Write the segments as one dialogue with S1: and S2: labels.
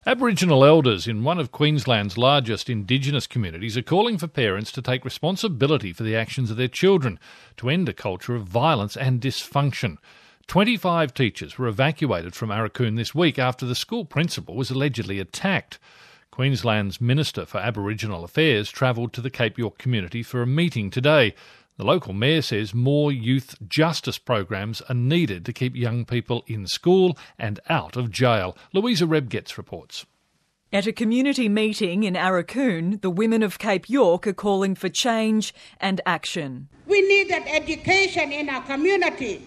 S1: Aboriginal elders in one of Queensland's largest Indigenous communities are calling for parents to take responsibility for the actions of their children to end a culture of violence and dysfunction. 25 teachers were evacuated from Aurukun this week after the school principal was allegedly attacked. Queensland's Minister for Aboriginal Affairs travelled to the Cape York community for a meeting today. The local mayor says more youth justice programs are needed to keep young people in school and out of jail. Louisa Rebgetz reports.
S2: At a community meeting in Aurukun, the women of Cape York are calling for change and action.
S3: We need that education in our community.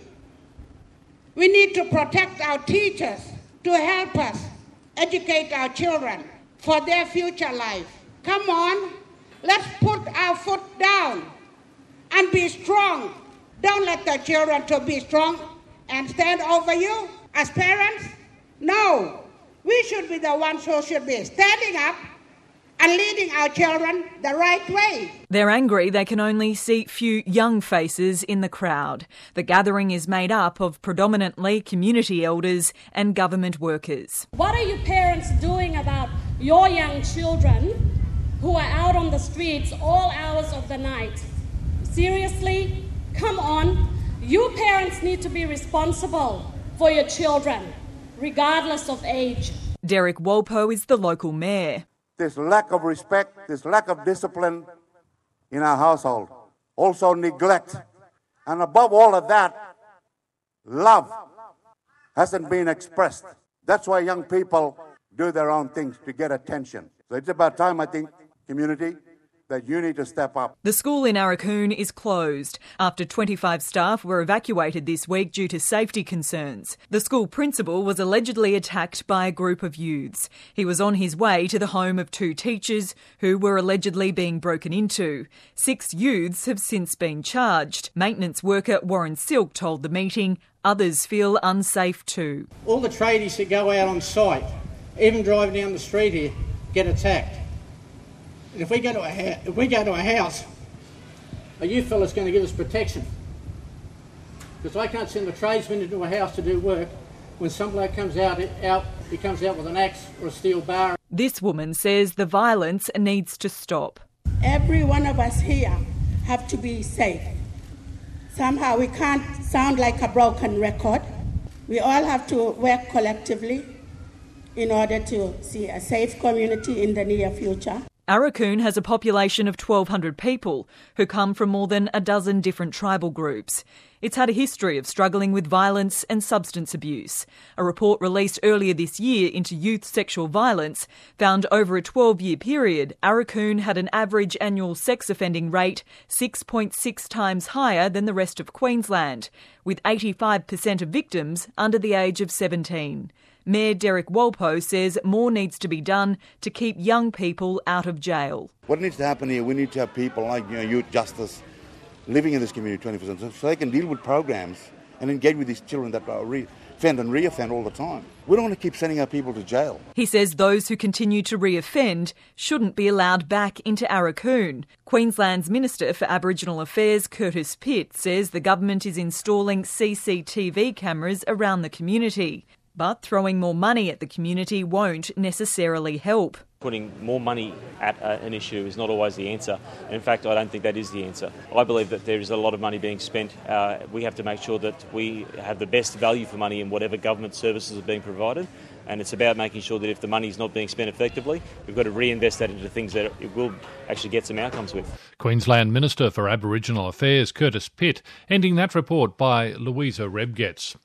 S3: We need to protect our teachers to help us educate our children for their future life. Come on, let's put our foot down and be strong. Don't let the children to be strong and stand over you as parents. No, we should be the ones who should be standing up and leading our children the right way.
S2: They're angry they can only see few young faces in the crowd. The gathering is made up of predominantly community elders and government workers.
S4: What are you parents doing about your young children who are out on the streets all hours of the night? Seriously? Come on. You parents need to be responsible for your children, regardless of age.
S2: Derek Walpo is the local mayor.
S5: There's lack of respect, there's lack of discipline in our household. Also neglect. And above all of that, love hasn't been expressed. That's why young people do their own things to get attention. So it's about time, I think, community, that you need to step up.
S2: The school in Aurukun is closed after 25 staff were evacuated this week due to safety concerns. The school principal was allegedly attacked by a group of youths. He was on his way to the home of 2 teachers who were allegedly being broken into. 6 youths have since been charged. Maintenance worker Warren Silk told the meeting others feel unsafe too.
S6: All the tradies that go out on site, even driving down the street here, get attacked. And if we go to a house, are you fellas going to give us protection? Because I can't send a tradesman into a house to do work when some bloke comes out, he comes out with an axe or a steel bar.
S2: This woman says the violence needs to stop.
S3: Every one of us here have to be safe. Somehow we can't sound like a broken record. We all have to work collectively in order to see a safe community in the near future.
S2: Aurukun has a population of 1,200 people who come from more than a dozen different tribal groups. It's had a history of struggling with violence and substance abuse. A report released earlier this year into youth sexual violence found over a 12-year period, Aurukun had an average annual sex offending rate 6.6 times higher than the rest of Queensland, with 85% of victims under the age of 17. Mayor Derek Walpo says more needs to be done to keep young people out of jail.
S5: What needs to happen here, we need to have people like youth justice living in this community 24/7 so they can deal with programs and engage with these children that offend and reoffend all the time. We don't want to keep sending our people to jail.
S2: He says those who continue to reoffend shouldn't be allowed back into Aurukun. Queensland's Minister for Aboriginal Affairs, Curtis Pitt, says the government is installing CCTV cameras around the community. But throwing more money at the community won't necessarily help.
S7: Putting more money at an issue is not always the answer. In fact, I don't think that is the answer. I believe that there is a lot of money being spent. We have to make sure that we have the best value for money in whatever government services are being provided. And it's about making sure that if the money is not being spent effectively, we've got to reinvest that into things that it will actually get some outcomes with.
S1: Queensland Minister for Aboriginal Affairs, Curtis Pitt, ending that report by Louisa Rebgetz.